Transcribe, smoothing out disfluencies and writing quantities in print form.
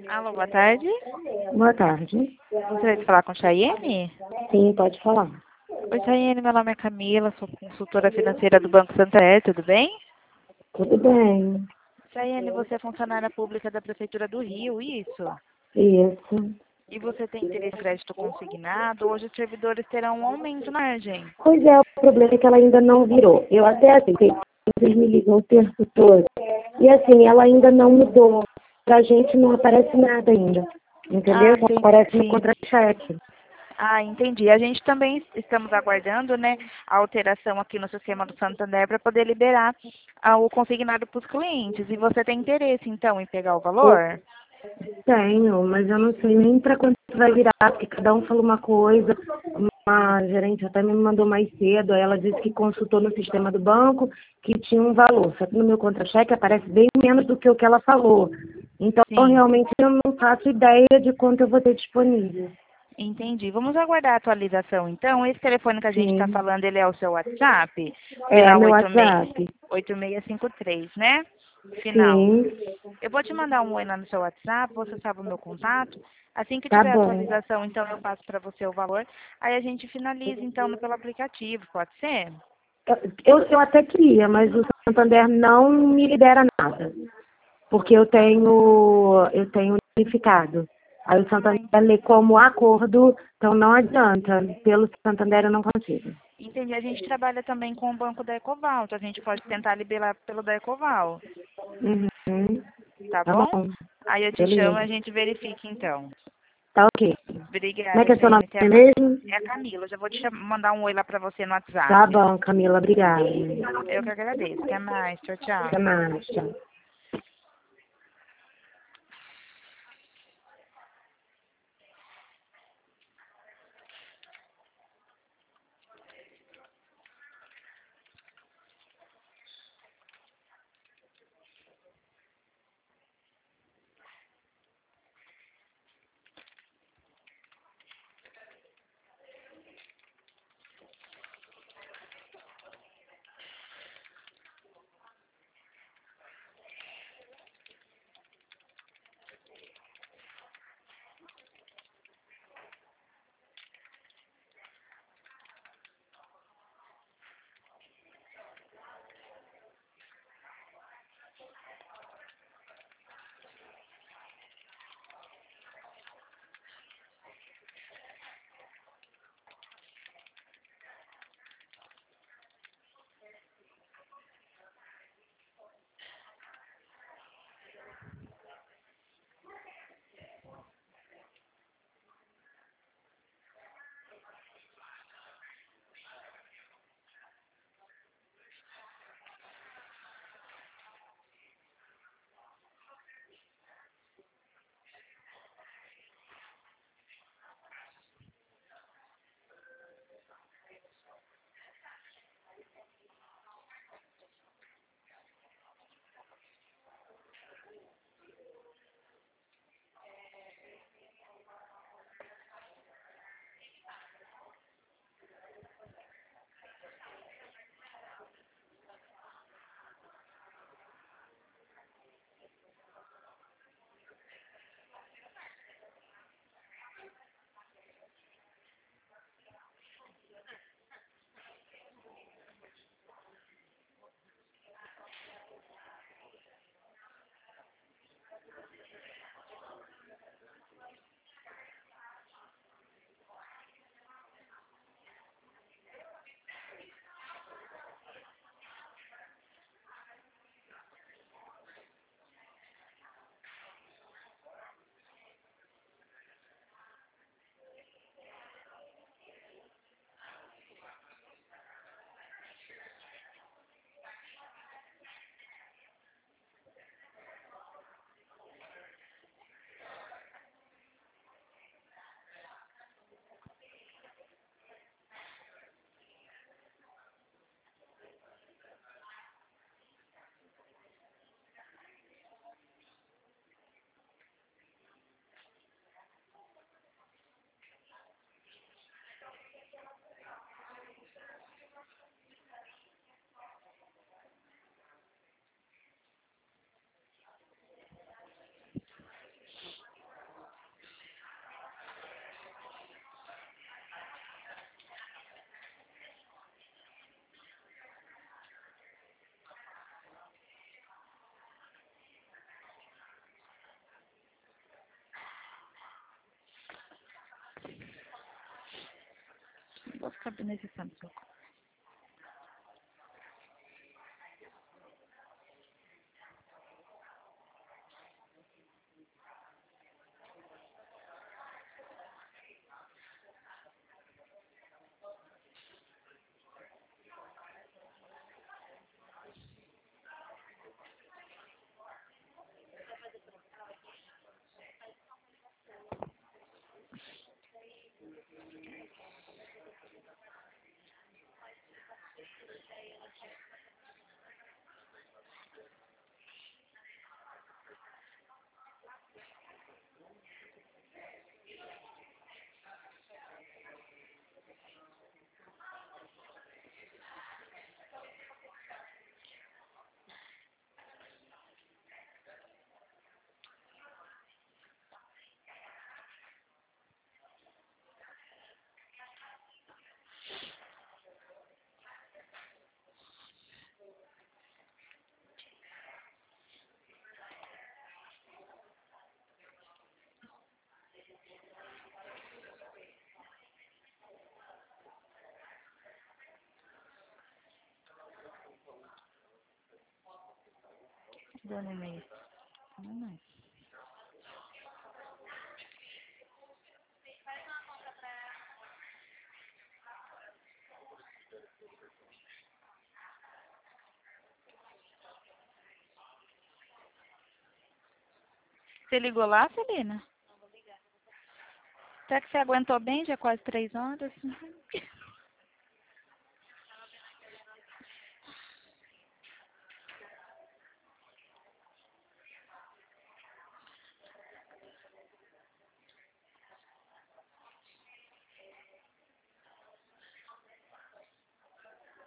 Alô, boa tarde. Boa tarde. Gostaria de falar com a Chayene? Sim, pode falar. Oi, Chayene, meu nome é Camila, sou consultora financeira do Banco Santander, tudo bem? Tudo bem. Chayene, você é funcionária pública da Prefeitura do Rio, isso? Isso. E você tem interesse em crédito consignado? Hoje os servidores terão um aumento na margem. Pois é, o problema é que ela ainda não virou. Eu até aceitei, vocês me ligam o tempo todo. E assim, ela ainda não mudou. Pra gente não aparece nada ainda. Entendeu? Ah, Só entendi, aparece no sim. contra-cheque. Ah, entendi. A gente também estamos aguardando, né, a alteração aqui no sistema do Santander para poder liberar o consignado para os clientes. E você tem interesse, então, em pegar o Eu valor? tenho, mas eu não sei nem pra quanto vai virar, porque cada um falou uma coisa. Uma gerente até me mandou mais cedo, aí ela disse que consultou no sistema do banco, que tinha um valor. Só que no meu contra-cheque aparece bem menos do que o que ela falou. Então, Sim, realmente, eu não faço ideia de quanto eu vou ter disponível. entendi. Vamos aguardar a atualização, então. Esse telefone que a gente está Sim. falando, ele é o seu WhatsApp? É, Final meu 86, WhatsApp. 8653, né? Final. Sim. Eu vou te mandar um oi lá no seu WhatsApp, você sabe o meu contato. Assim que Tá tiver bom. atualização, então eu passo para você o valor. Aí a gente finaliza, então, pelo aplicativo, pode ser? Eu até queria, mas o Santander não me libera nada. Porque eu tenho unificado. Aí o Ah, Santander lê como acordo, então não adianta. Pelo Santander eu não consigo. entendi. A gente trabalha também com o banco da Ecoval, então a gente pode tentar liberar pelo da Ecoval, Uhum. tá Tá bom? bom, Aí eu te chamo e a beleza. gente verifica, então. Tá ok. Como é Obrigada, que é seu nome Chayane. Até mais. mesmo? É a Camila. Eu já vou mandar um oi lá para você no Tá WhatsApp. bom, Camila, obrigada. Eu que agradeço. Até mais. Tchau, tchau. Até mais, tchau. Vou ficar beneficiando seu. Dando um mês. Não. Você ligou lá, Celina? Até que você aguentou bem, já quase 3 horas.